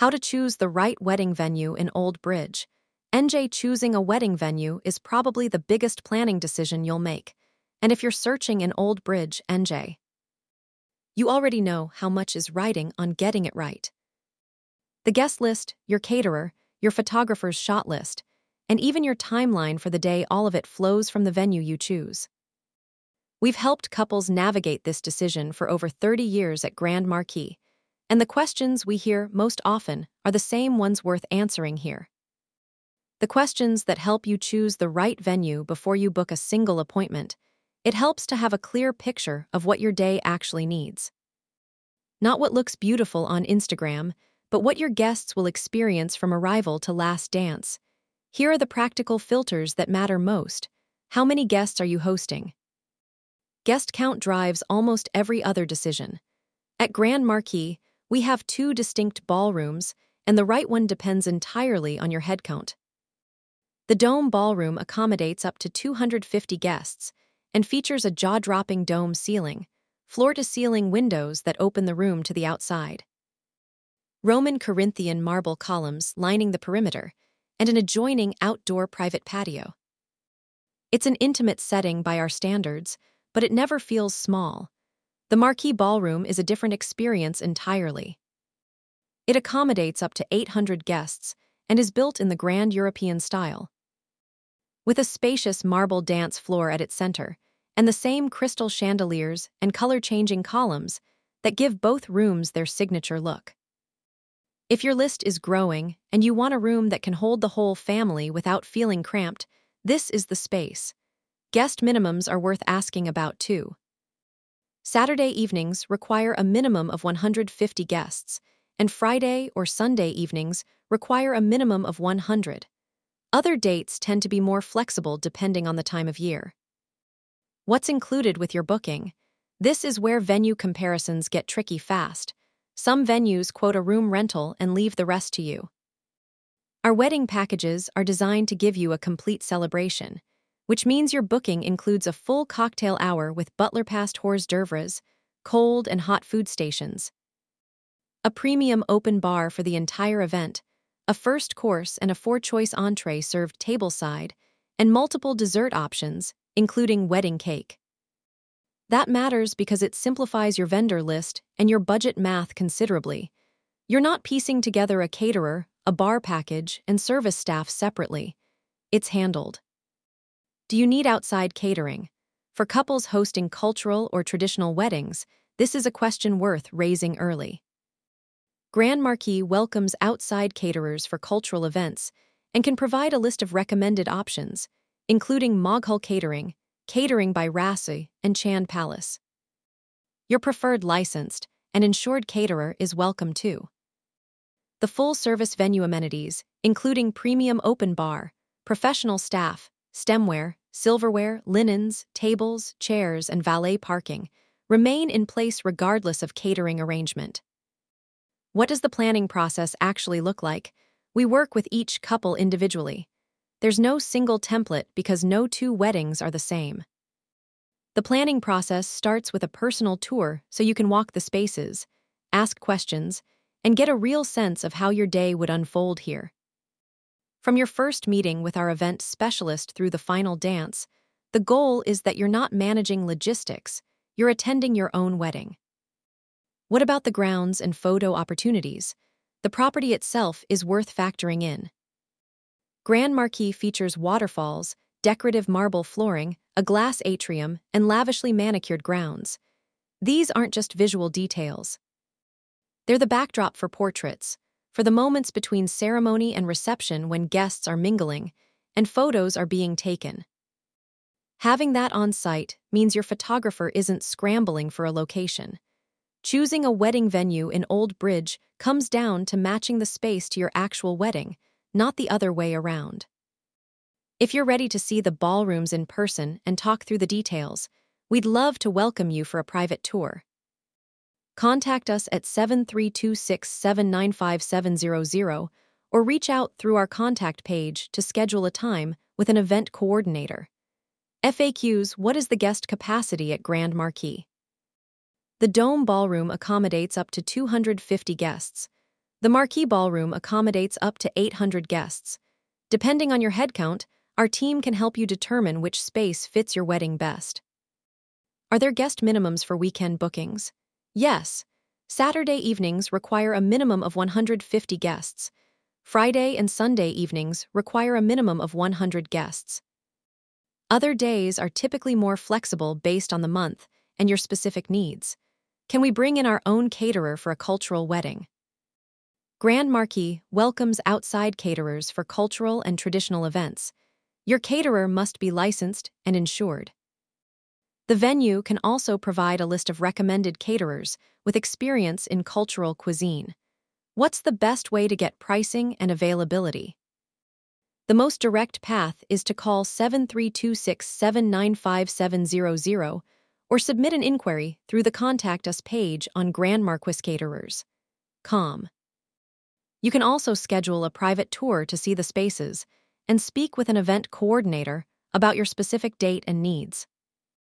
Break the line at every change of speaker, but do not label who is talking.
How to choose the right wedding venue in Old Bridge. NJ, choosing a wedding venue is probably the biggest planning decision you'll make. And if you're searching in Old Bridge, NJ, you already know how much is riding on getting it right. The guest list, your caterer, your photographer's shot list, and even your timeline for the day, all of it flows from the venue you choose. We've helped couples navigate this decision for over 30 years at Grand Marquis, and the questions we hear most often are the same ones worth answering here. The questions that help you choose the right venue before you book a single appointment. It helps to have a clear picture of what your day actually needs. Not what looks beautiful on Instagram, but what your guests will experience from arrival to last dance. Here are the practical filters that matter most. How many guests are you hosting? Guest count drives almost every other decision. At Grand Marquis, we have 2 distinct ballrooms, and the right one depends entirely on your head count. The Dome Ballroom accommodates up to 250 guests and features a jaw-dropping dome ceiling, floor-to-ceiling windows that open the room to the outside, Roman Corinthian marble columns lining the perimeter, and an adjoining outdoor private patio. It's an intimate setting by our standards, but it never feels small. The Marquis Ballroom is a different experience entirely. It accommodates up to 800 guests and is built in the grand European style, with a spacious marble dance floor at its center, and the same crystal chandeliers and color-changing columns that give both rooms their signature look. If your list is growing and you want a room that can hold the whole family without feeling cramped, this is the space. Guest minimums are worth asking about too. Saturday evenings require a minimum of 150 guests, and Friday or Sunday evenings require a minimum of 100. Other dates tend to be more flexible depending on the time of year. What's included with your booking? This is where venue comparisons get tricky fast. Some venues quote a room rental and leave the rest to you. Our wedding packages are designed to give you a complete celebration, which means your booking includes a full cocktail hour with butler passed hors d'oeuvres, cold and hot food stations, a premium open bar for the entire event, a first course and a 4-choice entree served tableside, and multiple dessert options, including wedding cake. That matters because it simplifies your vendor list and your budget math considerably. You're not piecing together a caterer, a bar package, and service staff separately. It's handled. Do you need outside catering? For couples hosting cultural or traditional weddings, this is a question worth raising early. Grand Marquis welcomes outside caterers for cultural events and can provide a list of recommended options, including Moghul Catering, Catering by Rassi, and Chan Palace. Your preferred licensed and insured caterer is welcome too. The full-service venue amenities, including premium open bar, professional staff, stemware, silverware, linens, tables, chairs, and valet parking, remain in place regardless of catering arrangement. What does the planning process actually look like? We work with each couple individually. There's no single template because no 2 weddings are the same. The planning process starts with a personal tour so you can walk the spaces, ask questions, and get a real sense of how your day would unfold here. From your first meeting with our event specialist through the final dance, the goal is that you're not managing logistics, you're attending your own wedding. What about the grounds and photo opportunities? The property itself is worth factoring in. Grand Marquis features waterfalls, decorative marble flooring, a glass atrium, and lavishly manicured grounds. These aren't just visual details. They're the backdrop for portraits, for the moments between ceremony and reception when guests are mingling and photos are being taken. Having that on site means your photographer isn't scrambling for a location. Choosing a wedding venue in Old Bridge comes down to matching the space to your actual wedding, not the other way around. If you're ready to see the ballrooms in person and talk through the details, we'd love to welcome you for a private tour. Contact us at 7326795700 or reach out through our contact page to schedule a time with an event coordinator. FAQs: What is the guest capacity at Grand Marquis? The Dome Ballroom accommodates up to 250 guests. The Marquee Ballroom accommodates up to 800 guests. Depending on your head count, our team can help you determine which space fits your wedding best. Are there guest minimums for weekend bookings? Yes. Saturday evenings require a minimum of 150 guests. Friday and Sunday evenings require a minimum of 100 guests. Other days are typically more flexible based on the month and your specific needs. Can we bring in our own caterer for a cultural wedding? Grand Marquis welcomes outside caterers for cultural and traditional events. Your caterer must be licensed and insured. The venue can also provide a list of recommended caterers with experience in cultural cuisine. What's the best way to get pricing and availability? The most direct path is to call 7326-795-700 or submit an inquiry through the Contact Us page on grandmarquiscaterers.com. You can also schedule a private tour to see the spaces and speak with an event coordinator about your specific date and needs.